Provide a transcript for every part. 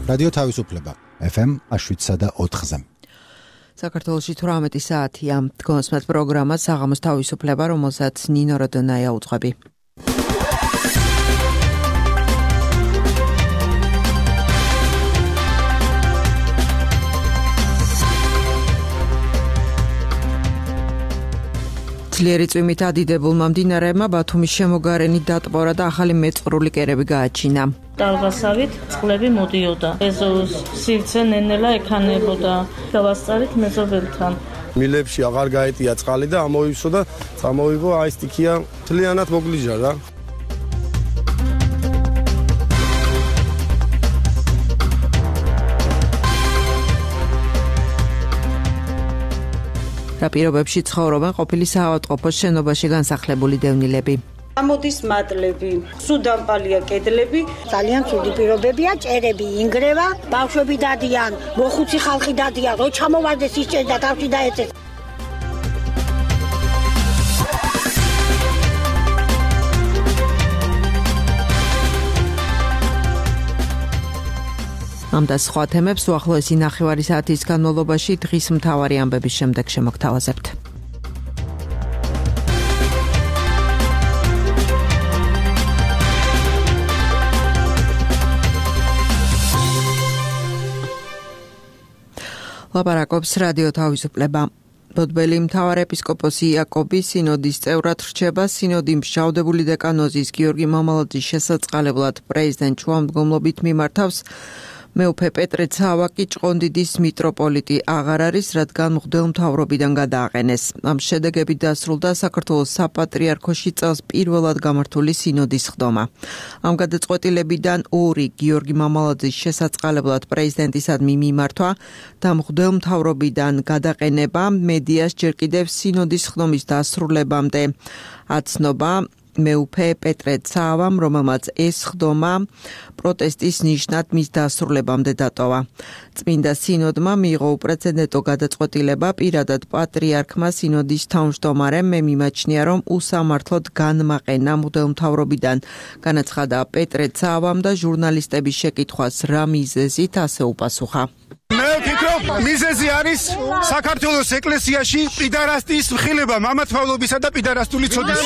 რადიო თავისუფლება FM 107.4-ზე. საქართველოში 18 საათია. გონსმათ პროგრამა საღამოს თავისუფლება, რომელსაც ნინო როდონაია უძღვები. ძლიერი წვიმით ადიდებულმა მდინარეებმა ბათუმის შემოგარენით დატბორა და ახალი მეწყრული კერები გააჩინა. Ტალღასავით წყლები მოდიოდა. ეზოს სივრცე ნენელა ექანებოდა. გავასწარით მეზობელთან. მილებში აღარ გაეტია წყალი და ამოვივსო და წამოვიღო აი სტიქია თლიანად მოგლიჯა რა. რა პირობებში ცხოვრობენ ყოფილი საავადმყოფოს შენობაში განსახლებული დევნილები. ამოდის მატლები, სუდამპალია კედლები, ძალიან ცუდი პირობებია, ჭერები ინგრევა, ბავშვები დადიან, მოხუცი ხალხი დადიან, რო ჩამოვარდეს ისჭერს და თავში დაეწეს. ამ და სხვა თემებს უახლოესი ნახევარი საათის განმავლობაში დღის მთავარი ამბების შემდეგ შემოგთავაზებთ. ლაპარაკობს რადიო თავისუფლება. დოდბელი მთავარეპისკოპოსი იაკობი სინოდის წევრად რჩება. სინოდი მჟავდებული დეკანოზის გიორგი მამალაძის შესაწყალებლად პრეზიდენტ შუამდგომლობით მიმართავს. მეუფე პეტრე ცავაკი ჭყონდიდის მიტროპოლიტი აღარ არის, რადგან მღვდელმთავრობიდან გადააყენეს. ამ შედეგებით დასრულდა საქართველოს საპატრიარქოში წელს პირველად გამართული სინოდის ხდომა. ამ გადაწყვეტილებიდან ორი გიორგი მამალაძის შესაწყალებლად პრეზიდენტისადმი მიმართვა და მღვდელმთავრობიდან გადაყენება მედიას ჯერ კიდევ სინოდის ხდომის დასრულებამდე აცნობა მეუფე პეტრე ცავამ, რომელმაც ეს ხდომა პროტესტის ნიშნად მის დასრულებამდე დატოვა. წმინდა სინოდმა მიიღო უპრეცედენტო გადაწყვეტილება პირადად პატრიარქმა სინოდის თავმჯდომარემ მე მიმაჩნია, რომ უსამართლოდ განმაყენა მღვდელმთავრობიდან. განაცხადა პეტრე ცავამ და ჟურნალისტების შეკითხვას რა მიზეზით ასე უპასუხა. მე ვფიქრობ, მიზეზი არის საქართველოს ეკლესიაში პიდარასტის მხილება, მამათმავლობისა და პიდარასტული ცოდის.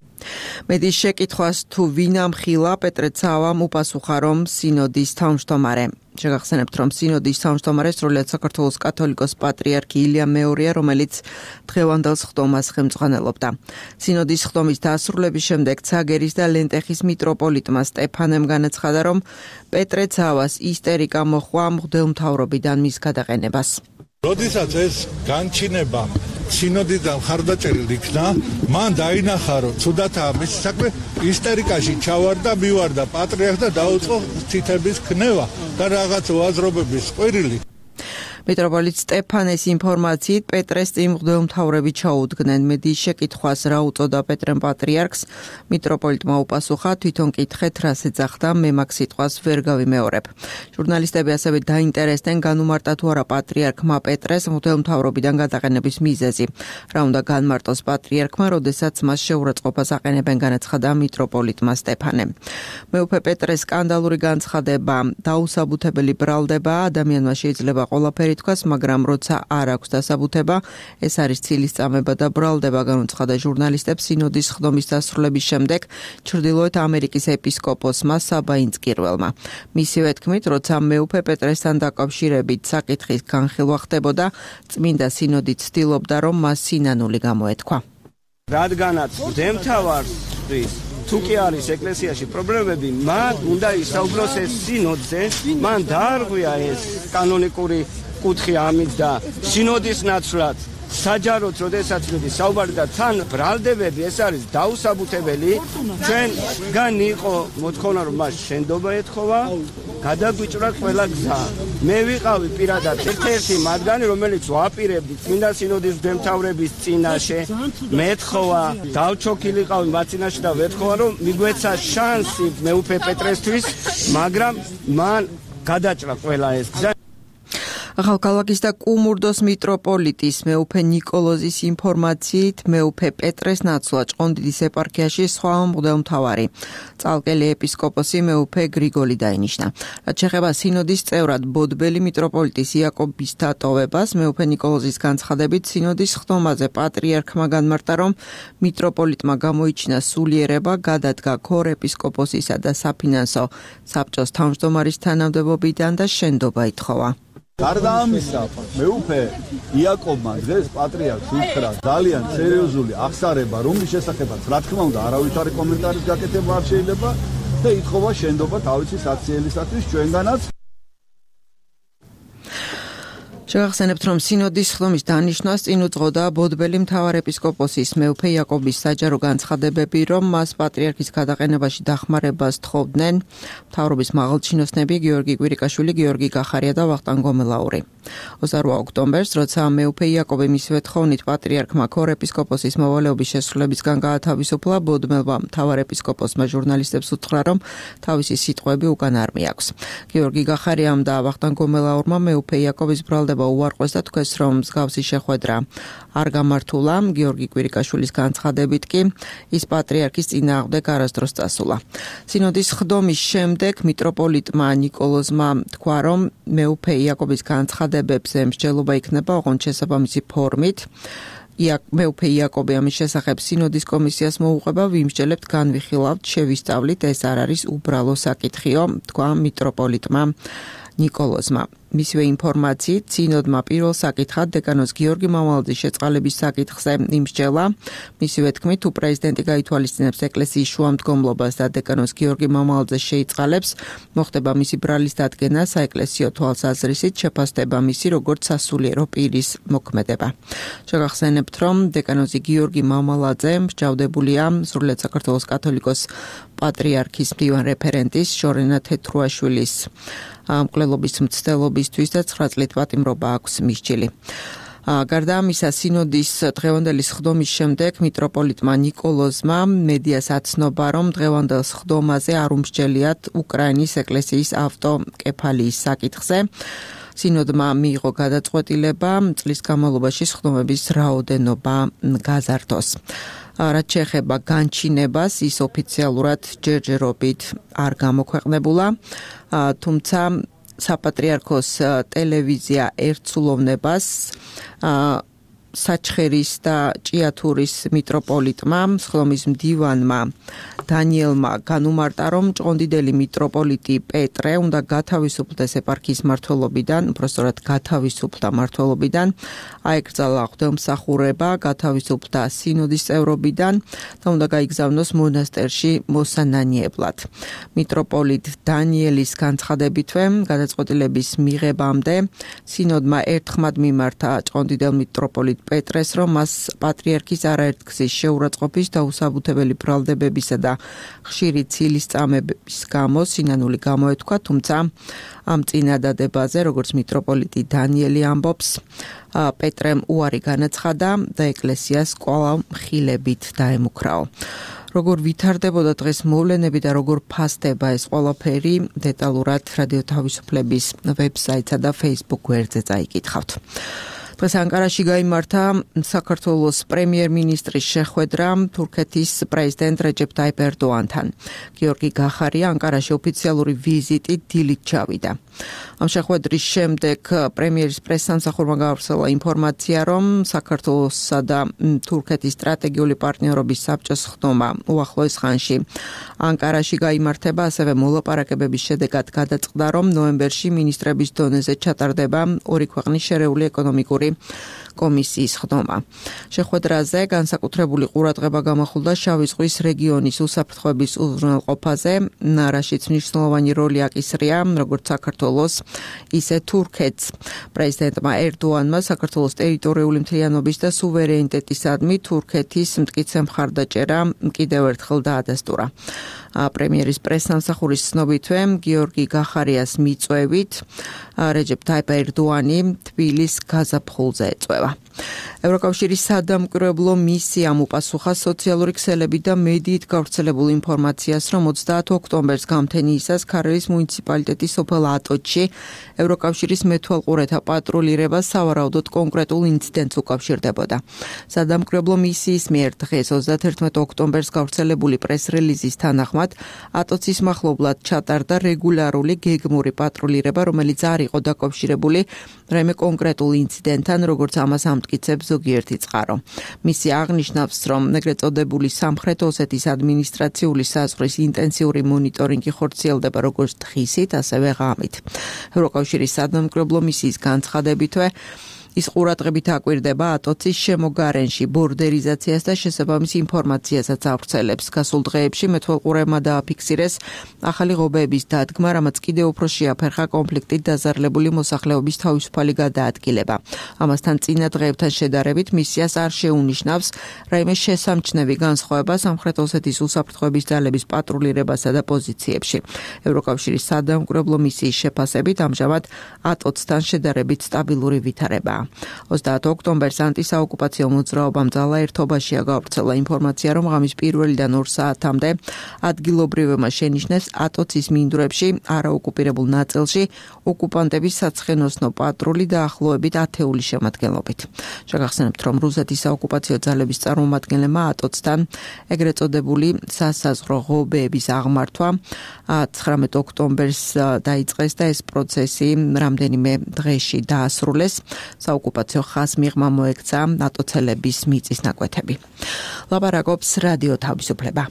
მედის შეკითხვას თუ ვინ ამხილა, პეტრე ცავამ უპასუხა, რომ სინოდის თავმჯდომარე. შეგახსენებთ, რომ სინოდის თავმჯდომარე სრულიად საქართველოს კათოლიკოს პატრიარქი ილია მეორეა, რომელიც დღევანდელ ხდომას ხელმძღვანელობდა. სინოდის ხდომის დასრულების შემდეგ ცაგერის და ლენტეხის მიტროპოლიტმა სტეფანემ განაცხადა, რომ პეტრე ცავას ისტერიკა მოჰყვა მღვდელმთავრობიდან მის გადაყენებას. როდესაც ეს განჩინება სინოდიდან ხარდაჭერილ იქნა, მან დაინახა, რომ ცუდათაა მისი საქმე, ისტერიკაში ჩავარდა, მივარდა პატრიარქს და დაუწყო ცითების ქნევა და რაღაც ვაზრობების ყვირილი. მიტროპოლიტ სტეფანეს ინფორმაციით პეტრეს წინ მღვდელმთავრები ჩაუდგნენ. მედის შეკითხვას რა უწოდა პეტრემ პატრიარქს, მიტროპოლიტმა უპასუხა, თვითონ კითხეთ რას ეძახდა, მე მაგ სიტყვას ვერ გავიმეორებ. ჟურნალისტები ასევე დაინტერესდნენ, განუმარტა თუ არა პატრიარქმა პეტრეს მღვდელმთავრობიდან გადაყენების მიზეზი. რა უნდა განმარტოს პატრიარქმა, როდესაც მას შეურაცხყოფას აყენებენ, განაცხადა მიტროპოლიტმა სტეფანემ. მეუფე პეტრეს სკანდალური განცხადება დაუსაბუთებელი ბრალდება, ადამიანმა შეიძლება ყველაფერი თქვას, მაგრამ როცა არ აქვს დასაბუთება, ეს არის ცილისწამება და ბრალდება, განუცხადა ჟურნალისტებს სინოდის ხდომის დასრულების შემდეგ ჩრდილოეთ ამერიკის ეპისკოპოსმა საბა ინწკირველმა. მისივე თქმით, როცა მეუფე პეტრესთან დაკავშირებით საკითხის განხილვა ხდებოდა, წმინდა სინოდი ცდილობდა, რომ მას სინანული გამოეთქვა. რადგანაც მღვდელმთავართვის თუ კი არის ეკლესიაში პრობლემები, მან უნდა ისაუბროს ეს სინოდზე, მან დაარღვია ეს კანონიკური კუთხე ამით და სინოდის ნაცვლად საჯაროდ, როდესაც მიდის საუბარი და თან ბრალდებები, ეს არის დაუსაბუთებელი. ჩვენგან იყო მოთხოვნა, რომ მას შენდობა ეთხოვა, გადაგვიჭრა ყველა გზა. მე ვიყავი პირადად ერთ-ერთი მათგანი, რომელიც ვაპირებდი წმინდა სინოდის მღვდელმთავრების წინაშე, მეთხოვა, დავჩოქილიყავი მათ წინაშე და ვეთხოვა, რომ მიგვეცა შანსი მეუფე პეტრესთვის, მაგრამ მან გადაჭრა ყველა ეს გზა. ახალქალაქის და კუმურდოს მიტროპოლიტის მეუფე ნიკოლოზის ინფორმაციით მეუფე პეტრეს ნაცვლად ჭყონდიდის ეპარქიაში სხვა მღვდელმთავარი წალკელი ეპისკოპოსი მეუფე გრიგოლი დაინიშნა. რაც შეეხება სინოდის წევრად ბოდბელი მიტროპოლიტის იაკობის დატოვებას, მეუფე ნიკოლოზის განცხადებით სინოდის ხდომაზე პატრიარქმა განმარტა, რომ მიტროპოლიტმა გამოიჩინა სულიერება, გადადგა ქორ ეპისკოპოსისა და საფინანსო საბჭოს თავმჯდომარის თანამდებობიდან და შენდობა ითხოვა. გარდა ამისა, მეუფე იაკობმა დღეს პატრიარქს უთხრა ძალიან სერიოზული აღსარება, რომლის შესახებაც რა თქმა უნდა არავითარი კომენტარის გაკეთება არ შეიძლება და ითხოვა შენდობა თავისი საქციელისათვის ჩვენგანაც. შევახსენებთ, რომ სინოდის ხდომის დანიშვნას წინ უძღოდა ბოდბელი მთავარეპისკოპოსის მეუფე იაკობის საჯარო განცხადებები, რომ მას პატრიარქის გადაყენებაში დახმარებას თხოვდნენ მთავრობის მაღალჩინოსნები გიორგი კვირიკაშვილი, გიორგი გახარია და ვახტანგ გომელაური. 28 ოქტომბერს, როცა მეუფე იაკობი მისივე თხოვნით პატრიარქმა ქორ ეპისკოპოსის მოვალეობის შესრულებისგან გაათავისუფლა, ბოდბელმა მთავარეპისკოპოსმა ჟურნალისტებს უთხრა, რომ თავისი სიტყვები უკან არ მიაქვს. გიორგი გახარიამ და ვახტანგ გომელაურმა მეუფე იაკობის ბრალდება უარყვეს და თქვეს, რომ მსგავსი შეხვედრა არ გამართულა. გიორგი კვირიკაშვილის განცხადებით კი ის პატრიარქის წინააღმდეგ არასდროს წასულა. სინოდის ხდომის შემდეგ მიტროპოლიტმა ნიკოლოზმა თქვა, რომ მეუფე იაკობის განცხადებებზე მსჯელობა იქნება ოღონდ შესაბამისი ფორმით. მეუფე იაკობი ამის შესახებ სინოდის კომისიას მოუყვება, ვიმსჯელებთ, განვიხილავთ, შევისწავლით, ეს არ არის უბრალო საკითხიო, თქვა მიტროპოლიტმა ნიკოლოზმა. მისივე ინფორმაციით, სინოდმა პირველ საკითხად დეკანოს გიორგი მამალაძის შეწყალების საკითხზე იმსჯელა. მისივე თქმით, თუ პრეზიდენტი გაითვალისწინებს ეკლესიის შუამდგომლობას და დეკანოს გიორგი მამალაძეს შეიწყალებს, მოხდება მისი ბრალის დადგენა საეკლესიო თვალსაზრისით, შეფასდება მისი როგორც სასულიერო პირის მოქმედება. შევახსენებთ, რომ დეკანოზი გიორგი მამალაძე მსჯავრდებულია სრულიად საქართველოს კათოლიკოს პატრიარქის მდივან რეფერენტის შორენა თეთრუაშვილის მკვლელობის მცდელობისთვის და 9 წლით პატიმრობა აქვს მისჯილი. გარდა ამისა, სინოდის დღევანდელი ხდომის შემდეგ მიტროპოლიტმა ნიკოლოზმა მედიას აცნობა, რომ დღევანდელ ხდომაზე არ უმსჯელიათ უკრაინის ეკლესიის ავტოკეფალიის საკითხზე. სინოდმა მიიღო გადაწყვეტილება წლის განმავლობაში ხდომების რაოდენობა გაზარდოს. რაც შეეხება განჩინებას, ის ოფიციალურად ჯერჯერობით არ გამოქვეყნებულა, თუმცა საპატრიარქოს ტელევიზია ერთსულოვნებას საჩხერის და ჭიათურის მიტროპოლიტმა, სხდომის მდივანმა დანიელმა განუმარტა, რომ ჭყონდიდელი მიტროპოლიტი პეტრე უნდა გათავისუფლდეს ეპარქიის მმართველობიდან, უпростоრად გათავისუფლდა მმართველობიდან, აეკრძალა ღვთელმსახურება, გათავისუფლდა სინოდის წევრობიდან და უნდა გაიგზავნოს მონასტერში მოსანანიებლად. მიტროპოლიტ დანიელის განცხადებითვე, გადაწყვეტილების მიღებამდე სინოდმა ერთხმად მიმართა ჭყონდიდელ მიტროპოლიტ პეტრეს, რომ მას პატრიარქის არაერთგზის შეურაცხყოფის და უსაბუთებელი ბრალდებებისა და ხშირი ცილის წამების გამო სინანული გამოეთქვა, თუმცა ამ წინადადებაზე, როგორც მიტროპოლიტი დანიელი ამბობს, პეტრემ უარი განაცხადა და ეკლესიას კვლავ ხილებით დაემუქრაო. როგორ ვითარდებოდა დღეს მოვლენები და როგორ ფასდება ეს ყველაფერი, დეტალურად რადიო თავისუფლების ვებსაიტსა და Facebook გვერდზე წაიკითხავთ. დღეს ანკარაში გაიმართა საქართველოს პრემიერ-მინისტრის შეხვედრა თურქეთის პრეზიდენტ რეჯეპ ტაიპ ერდოანთან. გიორგი გახარია ანკარაში ოფიციალური ვიზიტით დილით ჩავიდა. ამ შეხვედრის შემდეგ პრემიერის პრესსამსახურმა გაავრცელა ინფორმაცია, რომ საქართველოსსა და თურქეთის სტრატეგიული პარტნიორობის საბჭოს ხდომა უახლოეს ხანში ანკარაში გაიმართება, ასევე მოლაპარაკებების შედეგად გადაწყდა, რომ ნოემბერში მინისტრების დონეზე ჩატარდება ორი ქვეყნის შერეული ეკონომიკური კომისიის ხდომა. შეხვედრაზე განსაკუთრებული ყურადღება გამახვილდა შავი ზღვის რეგიონის უსაფრთხოების უზრუნველყოფაზე, რაშიც მნიშვნელოვანი როლი აკისრია როგორც საქართველოს, ისე თურქეთს. პრეზიდენტმა ერდოანმა საქართველოს ტერიტორიული მთლიანობის და სუვერენიტეტისადმი თურქეთის მტკიცე მხარდაჭერა კიდევ ერთხელ დაადასტურა. პრემიერის პრესსამსახურის ცნობითვე გიორგი გახარიას მიწვევით რეჯეპ ტაიპ ერდოანი თბილის გაზაფხულზე ეწვევა. ევროკავშირის სადამკვირვებლო მისიამ უპასუხა სოციალური ქსელები და მედიით გავრცელებულ ინფორმაციას, რომ 30 ოქტომბერს გამთენიისას ქარელის მუნიციპალიტეტის სოფელ ატოჩში ევროკავშირის მეთვალყურეთა პატრულირება სავარაუდოდ კონკრეტულ ინციდენტს უკავშირდებოდა. სადამკვირვებლო მისიის მიერ დღეს 31 ოქტომბერს გავრცელებული პრეს-რელიზის თანახმად ატოცის მახლობლად ჩატარდა რეგულარული გეგმური პატრულირება, რომელიც არ იყო დაკავშირებული რაიმე კონკრეტულ ინციდენტთან, როგორც ამას ამტკიცებს ზოგიერთი წყარო. მისია აღნიშნავს, რომ ეგრეთ წოდებული სამხრეთ ოსეთის ადმინისტრაციული საზღვრის ინტენსიური მონიტორინგი ხორციელდება როგორც დღისით, ასევე ღამით. ევროკავშირის სადამკვირვებლო მისიის განცხადებითვე ის ყურადღებით აკვირდება ატოცის შემოგარენში ბორდერიზაციას და შესაბამის ინფორმაციასაც ავრცელებს. გასულ დღეებში მეთვალყურებმა დააფიქსირეს ახალი ღობეების დადგმა, რამაც კიდევ უფრო შეაფერხა კონფლიქტით დაზარალებული მოსახლეობის თავისუფალი გადაადგილება. ამასთან წინა დღეებთან შედარებით მისიას არ შეუნიშნავს რაიმე შესამჩნევი განსხვავება სამხრეთ ოსეთის უსაფრთხოების ძალების პატრულირებასა და პოზიციებში. ევროკავშირის სადამკვირვებლო მისიის შეფასებით ამჟამად ატოცთან შედარებით სტაბილური ვითარებაა. 30 ოქტომბერს ანტისაოკუპაციო მოძრაობამ ძალა ერთობაშია გავრცელა ინფორმაცია, რომ ღამის 1-დან 2 საათამდე ადგილობრივებმა შენიშნეს ატოცის მინდვრებში არაოკუპირებულ ნაწილში ოკუპანტების საცხენოსნო პატრული დაახლოებით 10 შემადგენლობით. შეგახსენებთ, რომ რუსეთის საოკუპაციო ძალების წარმომადგენლებმა ატოცთან ეგრეთ წოდებული სასაზღვრო ღობეების აღმართვა 19 ოქტომბერს დაიწყეს და ეს პროცესი რამდენიმე დღეში დაასრულეს. საოკუპაციო ხაზს მიღმა მოექცა ატოცელების მიწის ნაკვეთები. ლაპარაკობს რადიო თავისუფლება.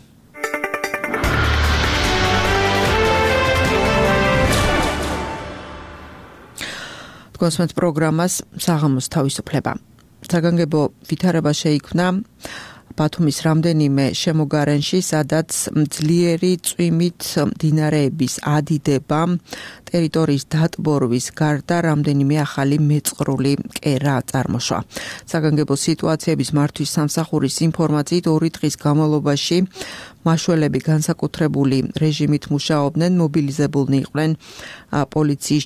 თქვენს პროგრამას საღამოს თავისუფლება. საგანგებო ვითარება შეიქმნა ბათუმის რამდენიმე შემოგარენში, სადაც ძლიერი წვიმით მდინარეების ადიდება, ტერიტორიის დატბორვის გარდა რამდენიმე ახალი მეწყრული კერა წარმოშვა. საგანგებო სიტუაციების მართვის სამსახურის ინფორმაციით 2 დღის განმავლობაში მაშველები განსაკუთრებული რეჟიმით მუშაობდნენ, მობილიზებულნი იყვნენ პოლიციის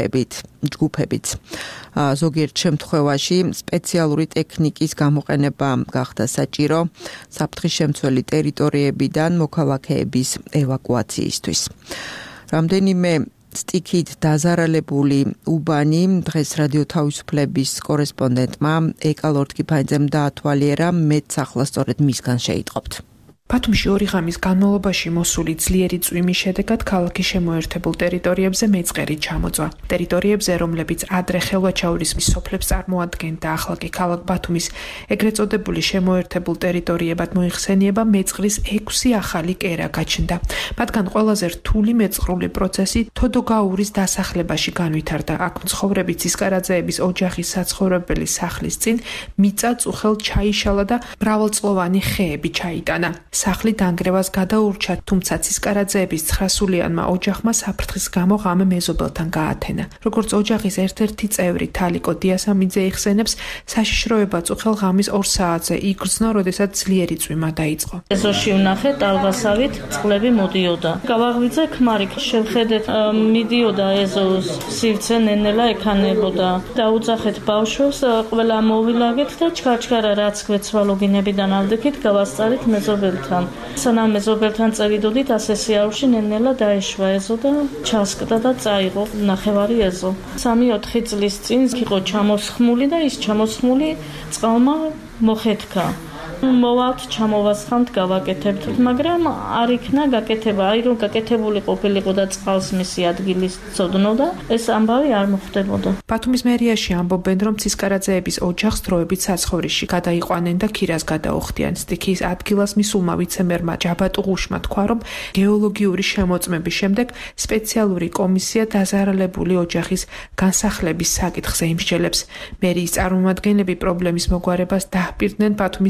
ჯგუფებიც. ზოგიერთ შემთხვევაში სპეციალური ტექნიკის გამოყენება გახდა საჭირო საფრთხის შემცველი ტერიტორიებიდან მოქალაქეების ევაკუაციისთვის. რამდენიმე სტიქით დაზარალებული უბანი დღეს რადიო თავისუფლების კორესპონდენტმა ეკალორდ კიფაიძემ დაათვალიერა, მეც ახლა სწორედ მისგან შეიტყობთ. ბათუმში 2 ღამის განმავლობაში მოსული ძლიერი წვიმის შედეგად ქალაქის შემოერთებულ ტერიტორიებზე მეწყერი ჩამოწვა. ტერიტორიებზე, რომლებიც ადრე ხელვაჩაურის სოფლებს წარმოადგენდა, ახლა კი ქალაქ ბათუმის ეგრეთ წოდებული შემოერთებულ ტერიტორიებად მოიხსენიება მეწყრის 6 ახალი კერა გაჩნდა. მათგან ყველაზე რთული მეწყრული პროცესი თოდოგაურის დასახლებაში განვითარდა. აქ მცხოვრები ცისკარაძეების ოჯახის საცხოვრებელი სახლის წინ მიწა წუხელ ჩაიშალა და მრავალწლოვანი ხეები ჩაიტანა. სახლი დანგრევას გადაურჩა, თუმცა ცისკარაძეების 9-სულიანმა ოჯახმა საფრთხის გამო ღამე მეზობელთან გაათენა. როგორც ოჯახის ერთ-ერთი წევრი თალიკო დიასამიძე იხსენებს, საშიშროება წუხელ ღამის 2 საათზე იგრძნო, როდესაც ძლიერი წვიმა დაიწყო. ეზოში ვნახე ტალღასავით წყლები მოდიოდა. გავაღვიძე ქმარი, შევხედეთ მიდიოდა ეზოს სივრცე ნენელა ეკანებოდა. დაუძახეთ ბავშვებს, ყველა მოვილაგეთ და ჩქარჩქარა რაც გვეცვალოგინებიდან ავდექით, გავასწარით მეზობელთან. სანამ მეზობელთან წევიდოდით, ასე სიარულში ნენელა დაეშვა ეზო და ჩასკდა და წაიღო ნახევარი ეზო. 3-4 წლის წინ იყო ჩამოსხმული და ის ჩამოსხმული წყალმა მოხეთქა. მოვალთ ჩამოვასხამთ, გავაკეთებთ, მაგრამ არ იქნა გაკეთება. აი რომ გაკეთებული ყოფილიყო და წყალს მისი ადგილის ცოდნოდა, ეს ამბავი არ მოხდებოდა. ბათუმის მერიაში ამბობენ, რომ ცისკარაძეების ოჯახს დროებით საცხოვრისში გადაიყვანენ და ქირას გადაუხდიან. სტიქის ადგილას მისულმა ვიცემერმა ჯაბატუღუშმა თქვა, რომ გეოლოგიური შემოწმების შემდეგ სპეციალური კომისია დაზარალებული ოჯახის განსახლების საკითხზე იმსჯელებს. მერიის წარმომადგენლები პრობლემის მოგვარებას დაჰპირდნენ ბათუმის კიდევ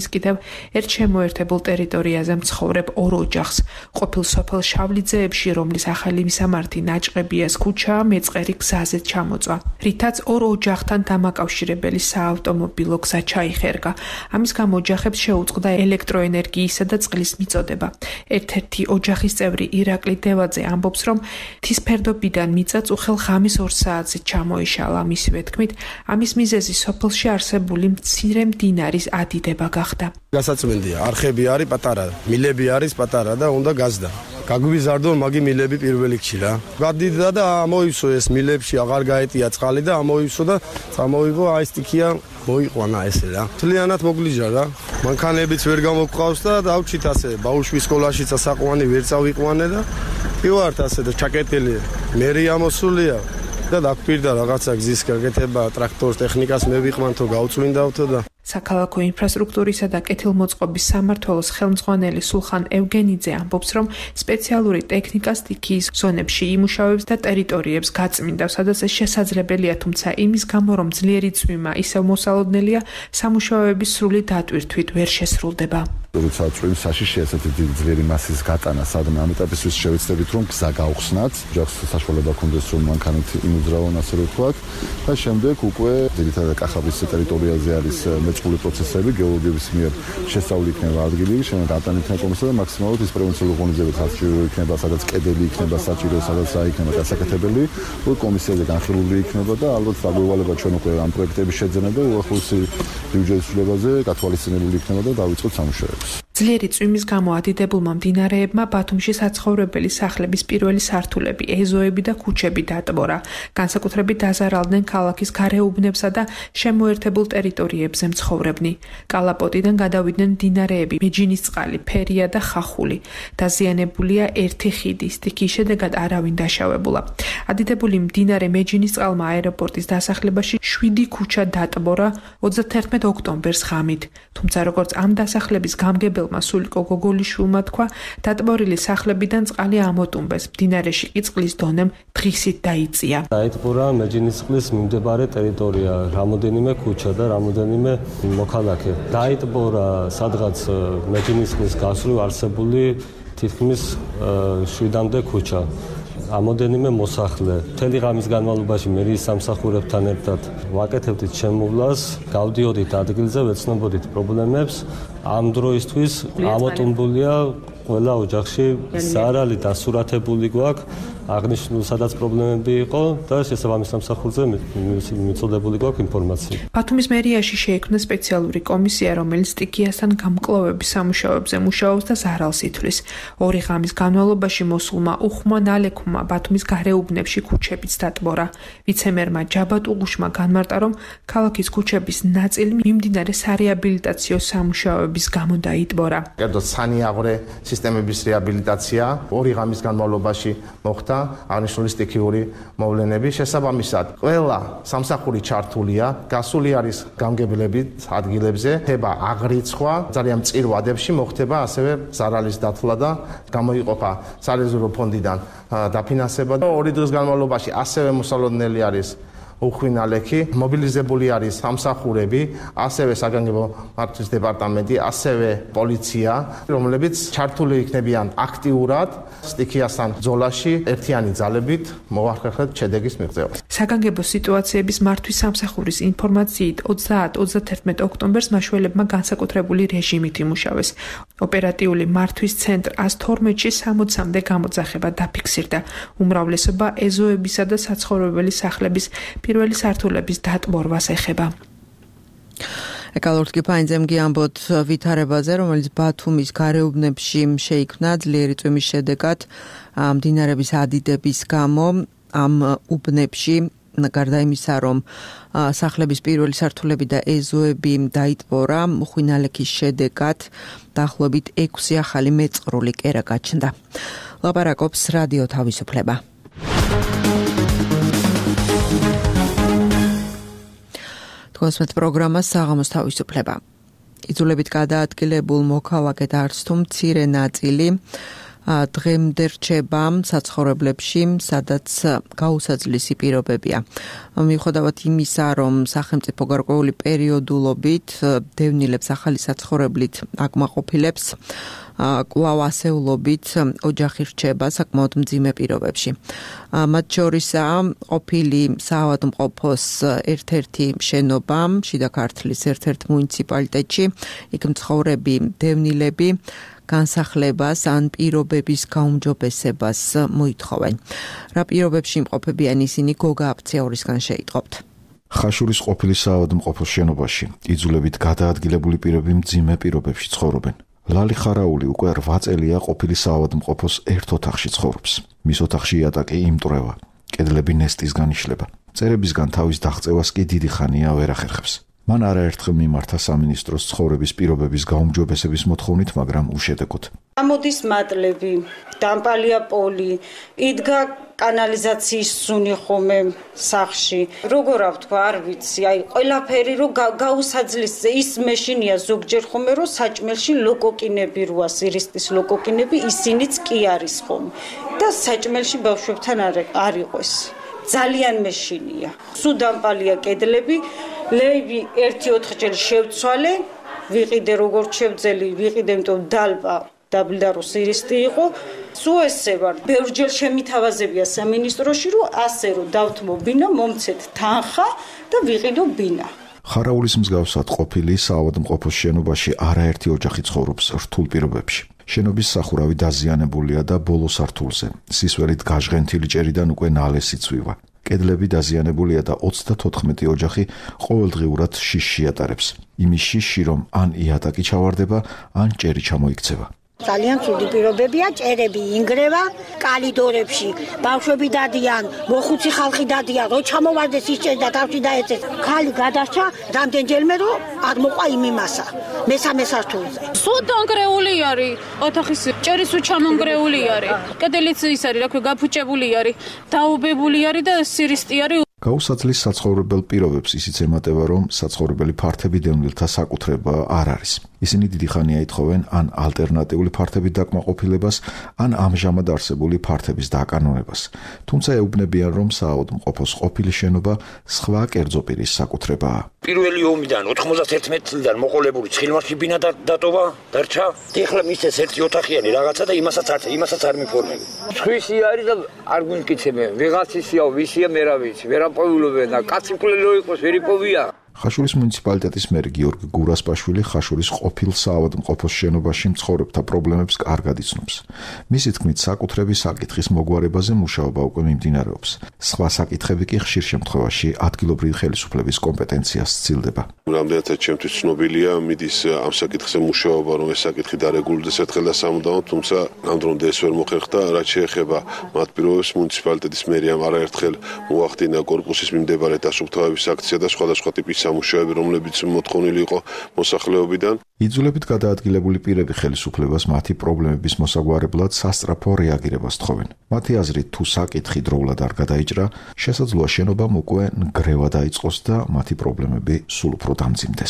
ერთ შემოერთებულ ტერიტორიაზე მცხოვრებ ორ ოჯახს. ყოფილ სოფელ შავლიძეებში, რომლის ახალი მისამართი ნაჭყებიას ქუჩაა, მეწყერი გზაზე ჩამოწვა, რითაც ორ ოჯახთან დამაკავშირებელი საავტომობილო გზა ჩაიხერგა. ამის გამო ოჯახებს შეუწყდა ელექტროენერგიისა და წყლის მიწოდება. ერთ-ერთი ოჯახის წევრი ირაკლი დევაძე ამბობს, რომ მთის ფერდობიდან მიწა წუხელ ღამის 2 საათზე ჩამოიშალა. მისივე თქმით, ამის მიზეზი სოფელში არსებული მცირე მდინარის ადიდება გახდა. გასაწმენდია, არხები არის პატარა, მილები არის პატარა და უნდა გაზდა. გაგვიზარდო მაგი მილები პირველ რიგში რა. გადიდდა და ამოივსო ეს მილებში აღარ გაეტია წყალი და ამოივსო და წამოიღო აი სტიქია მოიყვანა ესე რა. თლიანად მოგვლიჟა რა. მანქანებიც ვერ გამოგვყავს და დავჭით ასე ბავშვის სკოლაშიც საყვანი ვერ წავიყვანე და ვივართ ასე და ჩაკეტილი მერი ამოსულია და დაგვირდა რაღაცა გზის გაკეთება, ტრაქტორს ტექნიკას მე ვიყვანთო, გავწვინდავთო და საქალაქო ინფრასტრუქტურისა და კეთილმოწყობის სამმართველოს ხელმძღვანელი სულხან ევგენიძე ამბობს, რომ სპეციალური ტექნიკა სტიქიის ზონებში იმუშავებს და ტერიტორიებს გაწმინდავს, სადაც ეს შესაძლებელია, თუმცა იმის გამო, რომ ძლიერი წვიმა ისევ მოსალოდნელია, სამუშაოების სრული დატვირთვით ვერ შესრულდება. როცა წვიმისაში ესეთი ძლიერი მასის გატანა სადმე ამ ეტაპისთვის შევეცდებით, რომ გზა გავხსნათ, ოჯახს საშუალება ქონდეს, რომ მანქანით იმუძრავონ, ასე რომ ვთქვათ, და შემდეგ უკვე ძირითადად კახაბის ტერიტორიაზე არის მეწყული პროცესები, გეოლოგების მიერ შესწავლილი იქნება ადგილი, შემდეგ ატანი იქნება კომისია და მაქსიმალურად ის პრევენციული ღონისძიებები საჭირო იქნება, სადაც კედელი იქნება საჭირო, სადაც იქნება დასაკეთებელი, კომისიაზე განხილული იქნება და ალბათ დაგვევალება ჩვენ უკვე ამ პროექტების შეძენა და უახლოესი ბიუჯეტის ცვლილებაზე გათვალისწინებული იქნება და დავიწყოთ სამუშაოებს. ძლიერი წვიმის გამო ადიდებულმა მდინარეებმა ბათუმში საცხოვრებელი სახლების პირველი სართულები, ეზოები და ქუჩები დატბორა. განსაკუთრებით დაზარალდნენ ქალაქის გარეუბნებსა და შემოერთებულ ტერიტორიებზე მცხოვრებნი. კალაპოტიდან გადავიდნენ მდინარეები მეჯინისწყალი, ფერია და ხახული. დაზიანებულია ერთი ხიდი, სტიქიის შედეგად არავინ დაშავებულა. ადიდებული მდინარე მეჯინისწყალმა აეროპორტის დასახლებაში 7 ქუჩა დატბორა 31 ოქტომბერს ღამით. თუმცა როგორც ამ დასახლების გამგებელმა სულიკო გოგოლიშვილმა თქვა, დატბორილი სახლებიდან წყალი ამოტუმბეს. მდინარეში კი წყლის დონემ დღისით დაიწია. დაიტბორა მეჯინისწყლის მიმდებარე ტერიტორია, რამოდენიმე ქუჩა და რამოდენიმე მოქალაქე. დაიტბორა სადღაც მეჯინისწყლის გასწვრივ არსებული თითქმის 7-მდე ქუჩა. ამოდენიმე მოსახლე. მთელი ღამის განმავლობაში მერიის სამსახურებთან ერთად ვაკეთებდით შემოვლას, გავდიოდით ადგილზე, ვეცნობოდით პრობლემებს. ამ დროისთვის ამოტუმბულია ყველა ოჯახში ზარალი დასურათებული გვაქვს, აღნიშნულ სადაც პრობლემები იყო და შესაბამის სამსახურზე მიწოდებული გვაქვს ინფორმაცია. ბათუმის მერიაში შეიქმნა სპეციალური კომისია, რომელიც სტიქიასთან გამკლავების სამუშაოებზე მუშაობს და ზარალს ითვლის. 2 ღამის განმავლობაში მოსულმა უხმა ნალექმა ბათუმის გარეუბნებში ქუჩებიც დატბორა. ვიცემერმა ჯაბა ტუღუშმა განმარტა, რომ ქალაქის ქუჩების ნაწილი მიმდინარე სარეაბილიტაციო სამუშაოების გამო დაიტბორა. კერძოდ სანიაღვრე სისტემების რეაბილიტაცია 2 ღამის განმავლობაში მოხდა. აღნიშნული სტიქიური მოვლენები შესაბამისად ყველა სამსახური ჩართულია, გასული არის გამგებლებით ადგილებზე, ხდება აღრიცხვა, ძალიან მწირ ვადებში მოხდება ასევე ზარალის დათვლა და გამოიყოფა სარეზერვო ფონდიდან დაფინანსება და 2 დღის განმავლობაში ასევე მოსალოდნელი არის უხვინალექი, მობილიზებული არის სამსახურები, ასევე საგანგებო მართვის დეპარტამენტი, ასევე პოლიცია, რომლებიც ჩართული იქნებიან აქტიურად სტიქიასთან ბრძოლაში ერთიანი ძალებით მოახერხეთ შედეგის მიღწევას. საგანგებო სიტუაციების მართვის სამსახურის ინფორმაციით 30-31 ოქტომბერს მაშველებმა განსაკუთრებული რეჟიმით იმუშავეს. ოპერატიული მართვის ცენტრ 112-ში 60-მდე გამოძახება დაფიქსირდა. უმრავლესობა ეზოებისა და საცხოვრებელი სახლების პირველი სართულების დატბორვას ეხება. ეკალორტკი ფაინძემგი ამბობთ ვითარებაზე, რომელიც ბათუმის გარეუბნებში შეიქმნა ძლიერი წვიმის შედეგად მდინარების ადიდების გამო ამ უბნებში გარდა იმისა, რომ სახლების პირველი სართულები და ეზოები დაიტბორა, უხვინალექის შედეგად დაახლოებით 6 ახალი მეწყრული კერა გაჩნდა. ლაპარაკობს რადიო თავისუფლება. თქვენს პროგრამას საღამოს თავისუფლება. იძულებით გადაადგილებულ მოქალაქედ არც თუ მცირე ნაწილი დღემდე რჩება საცხოვრებლებში, სადაც გაუსაძლისი პირობებია. მიუხედავად იმისა, რომ სახელმწიფო გარკვეული პერიოდულობით დევნილებს ახალი საცხოვრებლით აკმაყოფილებს, კვლავ ასეულობით ოჯახი რჩება საკმაოდ მძიმე პირობებში. მათ შორისაა ყოფილი საავადმყოფოს ერთ-ერთი შენობა შიდა ქართლის ერთ-ერთ მუნიციპალიტეტში, იქ მცხოვრები დევნილები განსახლებას ან პირობების გაუმჯობესებას მოითხოვენ. რა პირობებში იმყოფებიან ისინი გოგა აფციაურისგან შეიტყობთ. ხაშურის ყოფილი საავადმყოფოს შენობაში იძულებით გადაადგილებული პირები მძიმე პირობებში ცხოვრობენ. ლალი ხარაული უკვე 8 წელია ყოფილი საავადმყოფოს ერთ ოთახში ცხოვრობს. მის ოთახში იატაკი იმტვრევა, კედლები ნესტისგან იშლება. წერებისგან თავის დაღწევას კი დიდი ხანია ვერ ახერხებს. მან არაერთხელ მიმართა სამინისტროს ცხოვრების პირობების გაუმჯობესების მოთხოვნით, მაგრამ უშედეგოდ. გამოდის მატლები, დამპალია პოლი, იდგა კანალიზაციის სუნი ხომე სახში. როგორ ვთქვა, არ ვიცი, აი ყველაფერი რომ გაუსაძლეს ის მეშინია ზოგჯერ ხომე რომ საჭმელში ლოკოკინები როა სირისტის ლოკოკინები ისინიც კი არის ხომ. და საჭმელში ბავშვებთან არ იყოს. ძალიან მეშინია. სუდამპალია კედლები, ლეიბი 1-4 შევცვალე, ვიყიდე როგორც შევძელი, ვიყიდე იმიტომ დალბა დაბლდარო სირისტი იყო. სულ ესე ვარ, ბევრჯერ შემითავაზებია სამინისტროში, რომ ასე რომ დავთმო ბინა, მომცეთ თანხა და ვიყიდო ბინა. ხარაულის მსგავსად ყოფილი საავადმყოფოს შენობაში არაერთი ოჯახი ცხოვრობს რთულ პირობებში. შენობის სახურავი დაზიანებულია და ბოლო სართულზე სისველით გაჟღენთილი ჭერიდან უკვე ნალესი წვივა. კედლები დაზიანებულია და 34 ოჯახი ყოველდღიურად შიშში ატარებს. იმის შიში, რომ ან იატაკი ჩავარდება, ან ჭერი ჩამოიქცევა. ძალიან ცუდი პირობებია, ჭერები ინგრევა, კალიდორებში, ბავშვები დადიან, მოხუცი ხალხი დადიან, რო ჩამოვარდეს ის ჭერი და თავში დაეცეს. ხალი გადასცა, რამდენჯერმე რომ არ მოყვა იმასა. მესამე სართულზე. სულ დანგრეული არის, ოთახის ჭერი სულ ჩამონგრეული არის. კედელიც ის არის, რა ქვია, გაფუჭებული არის, დაუბებული არის და სირისტი არის. გაუსაძლის საცხოვრებელ პირობებს ისიც ემატება, რომ საცხოვრებელი ფართები დევნილთა საკუთრება არ არის. ისინი დიდი ხანია ითხოვენ ან ალტერნატიული ფართების დაკმაყოფილებას, ან ამჟამად არსებული ფართების დაკანონებას. თუმცა ეუბნებიან, რომ საავადმყოფოს ყოფილი შენობა სხვა კერძო პირის საკუთრებაა. პირველი ომიდან 91 წლიდან მოყოლებული ცხილმარში ბინა დატოვა, დარჩა. ეხლა მისცეს ერთი ოთახიანი რაღაცა და იმასაც არ მიფორმები. სხვისი არის და არ გვიმკიცებენ. ვიღაცისია, ვისია, მე რა ვიცი, ვერ აპოვილებენ და კაცი მკვლელო იყოს, ვერ იპოვია. ხაშურის მუნიციპალიტეტის მერი გიორგი გურასპაშვილი ხაშურის ყოფილ საავადმყოფოს შენობაში მცხოვრებთა პრობლემებს კარგად იცნობს. მისი თქმით, საკუთრების საკითხის მოგვარებაზე მუშაობა უკვე მიმდინარეობს. სხვა საკითხები კი ხშირ შემთხვევაში ადგილობრივი ხელისუფლების კომპეტენციას სცილდება. რამდენადაც ჩემთვის ცნობილია, მიდის ამ საკითხზე მუშაობა, რომ ეს საკითხი დარეგულდეს ერთხელ და სამუდამოდ, თუმცა ამ დრომდე ეს ვერ მოხერხდა, რაც შეეხება მათ პირობებს, მუნიციპალიტეტის მერიამ არაერთხელ მოახდინა კორპუსის მიმდებარე დასუფთავების აქცია და სხვადასხვა ტიპის სამუშაოები, რომლებიც მოთხოვნილი იყო მოსახლეობიდან. იძულებით გადაადგილებული პირები ხელისუფლებას მათი პრობლემების მოსაგვარებლად სასწრაფო რეაგირებას თხოვენ. მათი აზრით, თუ საკითხი დროულად არ გადაიჭრა, შესაძლოა შენობამ უკვე ნგრევა დაიწყოს და მათი პრობლემები სულ უფრო დამძიმდეს.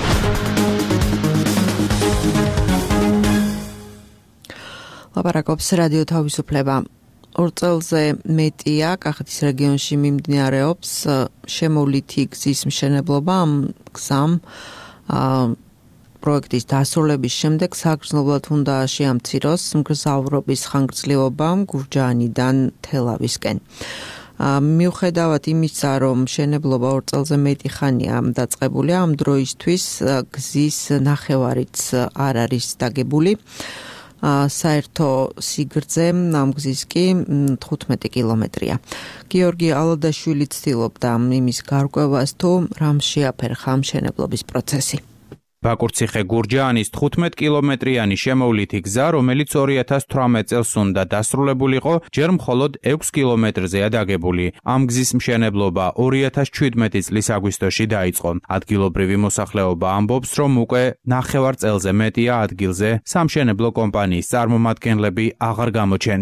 ლაპარაკობს რადიო თავისუფლება. 2 წელზე მეტია კახეთის რეგიონში მიმდინარეობს შემოვლითი გზის მშენებლობა. ამ გზამ პროექტის დასრულების შემდეგ საგრძნობლად უნდა შეამციროს მგზავრობის ხანგრძლივობა გურჯაანიდან თელავისკენ. მიუხედავად იმისა, რომ მშენებლობა 2 წელზე მეტი ხანია დაწყებული, ამ დროისთვის გზის ნახევარიც არ არის დაგებული. საერთო სიგრძე ამ გზის კი 15 კილომეტრია. გიორგი ალადაშვილი ცდილობდა იმის გარკვევას, თუ რამ შეაფერხა მშენებლობის პროცესი. ბაკურციხე-გურჯაანის 15 კილომეტრიანი შემოვლითი გზა, რომელიც 2018 წელს უნდა დასრულებულიყო, ჯერ მხოლოდ 6 კილომეტრზეა დაგებული. ამ გზის მშენებლობა 2017 წლის აგვისტოში დაიწყო. ადგილობრივი მოსახლეობა ამბობს, რომ უკვე ნახევარ წელზე მეტია ადგილზე სამშენებლო კომპანიის წარმომადგენლები აღარ გამოჩენილან.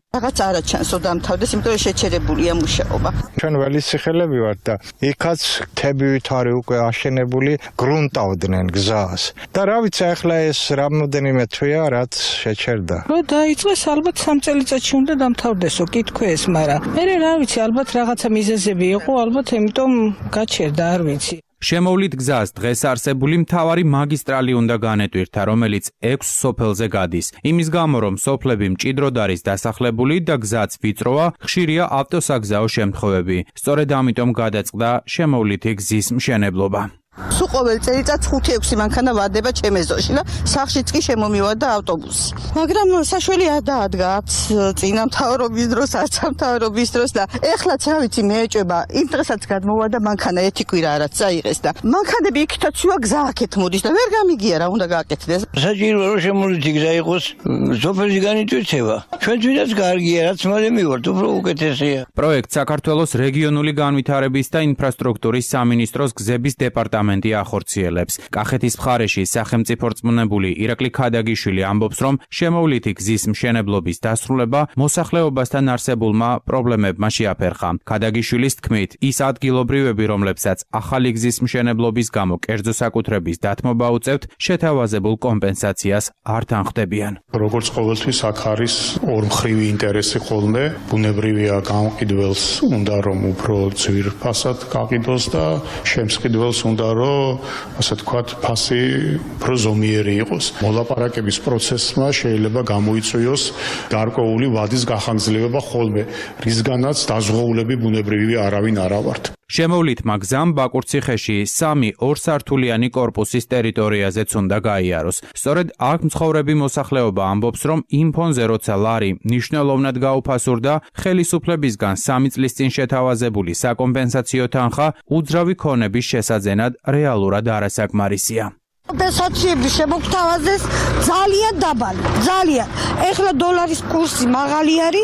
რაღაც არაჩანსო დამთავრდეს, იმიტომ რომ შეჩერებულია მუშაობა. ჩვენ ველისიხელები ვართ და იქაც თებივით არის უკვე აშენებული, გრუნტავდნენ გზას. და რა ვიცი, ახლა ეს რამოდენიმე თვეა, რაც შეჩერდა. რო დაიწყეს, ალბათ 3 წელიწადში უნდა დამთავრდესო, კითხვეს, მაგრამ მე რა ვიცი, ალბათ რაღაცა მიზეზები იყო, ალბათ იმიტომ გაჩერდა, არ ვიცი. შემოვლით გზას დღეს არსებული მთავარი მაგისტრალი უნდა განეტვირთა, რომელიც 6 სოფელზე გადის. იმის გამო, რომ სოფლები მჭიდროდ არის დასახლებული და გზაც ვიწროა, ხშირია ავტოსაგზაო შემთხვევები. სწორედ ამიტომ გადაწყდა შემოვლითი გზის მშენებლობა. სულ ყოველ წელიწადს 5-6 მანქანა ვარდება ჩემეზოში და სახშიც კი შემომივარდა ავტობუსი. მაგრამ საშველი არ დაადგა არც წინა მთავრობის დროს, არც მთავრობის დროს და ეხლაც რა ვიცი მე ეჭება, იმ დღესაც გადმოვარდა მანქანა ერთი კვირა რაც წაიღეს და მანქანები იქითაც შუა გზა აქეთ მოდის და ვერ გამიგია რა უნდა გააკეთდეს. საჭიროა რომ შემოვლითი გზა იყოს სოფელში განვითარება. ჩვენთვისაც კარგია, რაც მალე მივართ, უფრო უკეთესია. პროექტ საქართველოს რეგიონული განვითარების და ინფრასტრუქტურის სამინისტროს გზების დეპარტამენტი ახორციელებს. კახეთის მხარეში სახელმწიფო რწმუნებული ირაკლი ქადაგიშვილი ამბობს, რომ შემოვლითი გზის მშენებლობის დასრულება მოსახლეობასთან არსებულმა პრობლემებმა შეაფერხა. ქადაგიშვილის თქმით, ის ადგილობრივები, რომლებსაც ახალი გზის მშენებლობის გამო კერძო საკუთრების დათმობა უწევთ, შეთავაზებულ კომპენსაციას არ თანხმდებიან. როგორც ყოველთვის აქ არის ორმხრივი ინტერესი ხოლმე, ბუნებრივია გამყიდველს უნდა რომ უფრო ძვირფასად გაყიდოს და შემსყიდველს უნდა რომ ასე თქვათ ფასი უფრო ზომიერი იყოს. მოლაპარაკების პროცესმა შეიძლება გამოიწვიოს გარკვეული ვადის გახანგრძლივება ხოლმე, რისგანაც დაზღვეულები ბუნებრივია არავინ არ ავართ. შემოვლითმა გზამ ბაკურციხეში 3 ორსართულიანი კორპუსის ტერიტორიაზეც უნდა გაიაროს. სწორედ აქ მცხოვრები მოსახლეობა ამბობს, რომ იმ ფონზე როცა ლარი მნიშვნელოვნად გაუფასურდა, ხელისუფლებისგან 3 წლის წინ შეთავაზებული საკომპენსაციო თანხა უძრავი ქონების შესაძენად რეალურად არასაკმარისია. კომპენსაციები შემოგთავაზეს ძალიან დაბალი, ძალიან. ეხლა დოლარის კურსი მაღალი არის,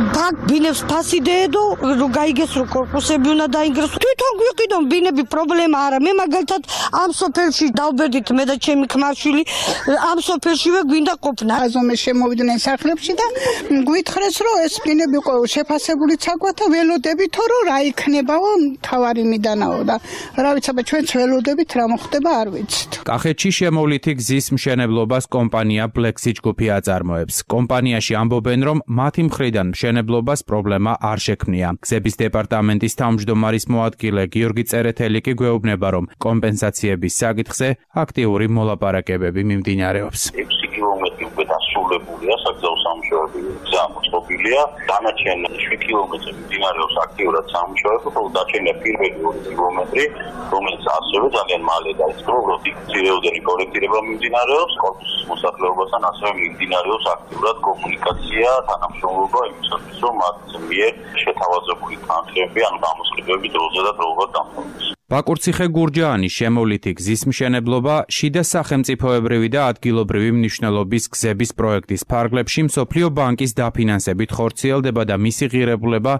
ბინებს ფასი დედო, რომ გაიგეს რომ კორპუსები უნდა დაინგროს. თვითონ გვიყიდონ ბინები პრობლემა არა. მე მაგალითად ამ სოფელში დავბედით მე და ჩემი ქმარშვილი, ამ სოფელშივე გვინდა ყოფნა. აზომე შემოვიდნენ სახლებში და გვითხრეს რომ ეს ბინები ყო შეფასებული ცაგვა და ველოდებითო რომ რა იქნებაო თავარი მიდანაო და რა ვიცი, ჩვენც ველოდებით რა მოხდება არ ვიცით. კახეთში შემოვლითი გზის მშენებლობას კომპანია Black-Sea ჯგუფი აწარმოებს. კომპანიაში ამბობენ, რომ მათი მხრიდან მშენებლობას პრობლემა არ შექმნია. გზების დეპარტამენტის თავმჯდომარის მოადგილე გიორგი წერეთელი კი გვეუბნება, რომ კომპენსაციების საკითხზე აქტიური მოლაპარაკებები მიმდინარეობს. 6 კილომეტრი უკვე დასრულებულია, საგზაო სამუშაოები გზა მოწყობილია. დანარჩენ 7 კილომეტრი მიმდინარეობს აქტიურად სამუშაოები, ხოლო დარჩენილი პირველი 2 კილომეტრი, რომელიც ასევე ძალიან მალე დაიწყო, ძირეოდენი კორექტირება მიმდინარეობს, კორპუსის მოსახლეობასთან ასევე მიმდინარეობს აქტიურად კომუნიკაცია, თანამშრომლობა იმისათვის, რომ მათ მიერ შეთავაზებული თანხები, ანუ გამოსყიდვები დროზე და დროულად დამთავრდეს. ბაკურციხე-გურჯაანის შემოვლითი გზის მშენებლობა შიდა სახელმწიფოებრივი და ადგილობრივი მნიშვნელობის გზების პროექტის ფარგლებში მსოფლიო ბანკის დაფინანსებით ხორციელდება და მისი ღირებულება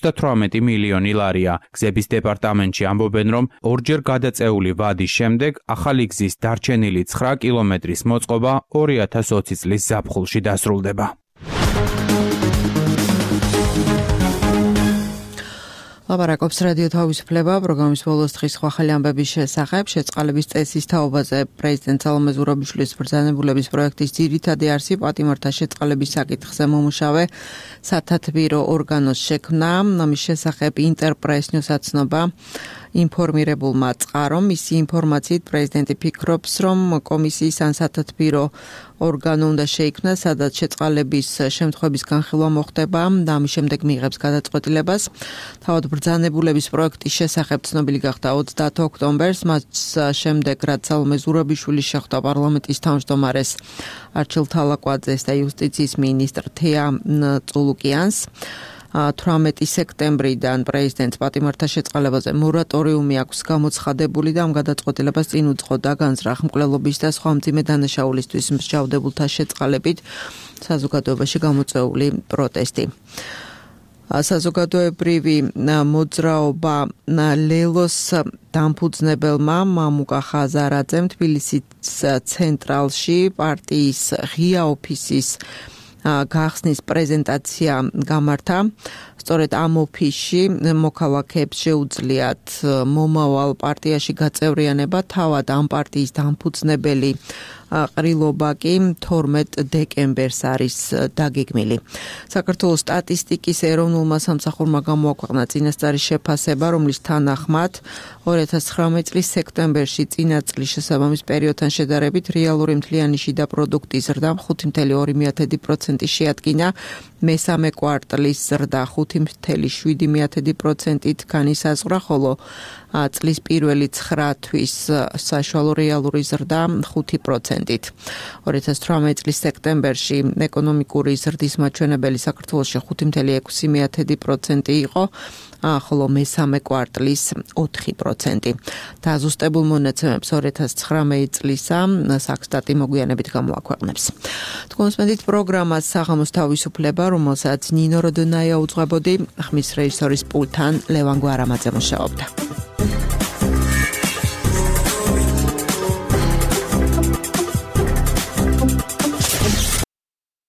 38 მილიონი ლარია. გზების დეპარტამენტში ამბობენ, რომ ორჯერ გადაწეული ვადის შემდეგ ახალი გზის დარჩენილი 9 კილომეტრის მოწყობა 2020 წლის ზაფხულში დასრულდება. ლაპარაკობს რადიო თავისუფლება პროგრამის ბოლოს დღის ხვალ ამბების შესახებ შეწყალების წესის თაობაზე პრეზიდენტ სალომე ზურაბიშვილის ბრძანებულების პროექტის ძირითადი არსი პატიმართა შეწყალების საკითხზე მომუშავე სათათბირო ორგანოს შექმნა. ამის შესახებ ინტერპრეს ნიუსაცნობა ინფორმირებულმა წყარომ. მისი ინფორმაციით პრეზიდენტი ფიქრობს, რომ კომისიის ან სათათბირო ორგანო უნდა შეიქმნას, სადაც შეწყალების შემთხვევების განხილვა მოხდება და ამის შემდეგ მიიღებს გადაწყვეტილებას. თავად ბრძანებულების პროექტის შესახებ ცნობილი გახდა 30 ოქტომბერს, მას შემდეგ რაც სალომე ზურაბიშვილი შეხვდა პარლამენტის თავმჯდომარეს არჩილ თალაკვაძეს და იუსტიციის მინისტრ თეა წულუკიანს. 18 სექტემბრიდან პრეზიდენტს პატიმართა შეწყალებაზე მორატორიუმი აქვს გამოცხადებული და ამ გადაწყვეტილებას წინ უძღოდა განზრახ მკვლელობის და სხვა მძიმე დანაშაულისთვის მსჯავრდებულთა შეწყალებით საზოგადოებაში გამოწვეული პროტესტი. საზოგადოებრივი მოძრაობა ლელოს დამფუძნებელმა მამუკა ხაზარაძემ თბილისის ცენტრალში პარტიის ღია ოფისის გახსნის პრეზენტაცია გამართა. სწორედ ამ ოფისში მოქალაქეებს შეუძლიათ მომავალ პარტიაში გაწევრიანება, თავად ამ პარტიის დამფუძნებელი ყრილობა კი 12 დეკემბერს არის დაგეგმილი. საქართველოს სტატისტიკის ეროვნულმა სამსახურმა გამოაქვეყნა წინასწარი შეფასება, რომლის თანახმად 2019 წლის სექტემბერში წინა წლის შესაბამის პერიოდთან შედარებით რეალური მთლიანი შიდა პროდუქტის ზრდა 5.2% შეადგინა, მესამე კვარტლის ზრდა 5.7%-ით განისაზღვრა, ხოლო წლის პირველი 9 თვის საშუალო რეალური ზრდა 5%-ით. 2018 წლის სექტემბერში ეკონომიკური ზრდის მაჩვენებელი საქართველოში 5.6% იყო, ხოლო მესამე კვარტლის 4%. დაზუსტებულ მონაცემებს 2019 წლისა საქსტატი მოგვიანებით გამოაქვეყნებს. თქვენსმენდით პროგრამას საღამოს თავისუფლება, რომელსაც ნინო როდონაია უძღვებოდი, ხმის რეჟისორის პულტთან ლევან გვარამაძე მუშაობდა.